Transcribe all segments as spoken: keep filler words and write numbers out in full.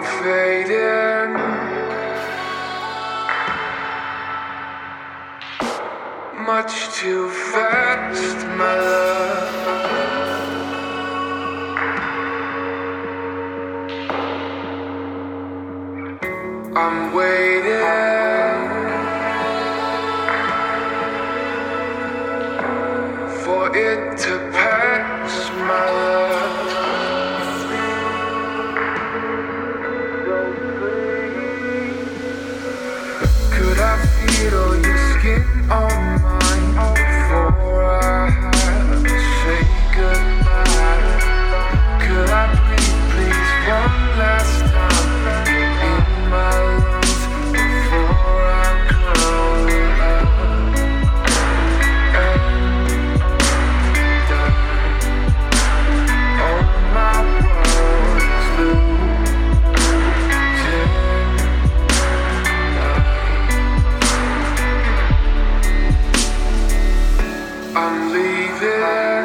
I'm fading, much too fast, my love. I'm waiting for it to pass, my love. Could I feel your skin on mine before I had to say goodbye? Could I breathe, please, one last time in my lungs before I crawl out and die? All my world's losing. I'm leaving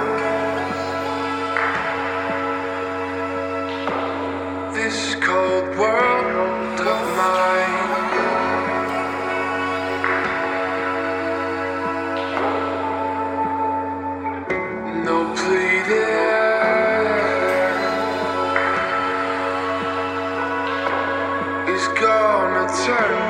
this cold world of mine. No pleading is gonna turn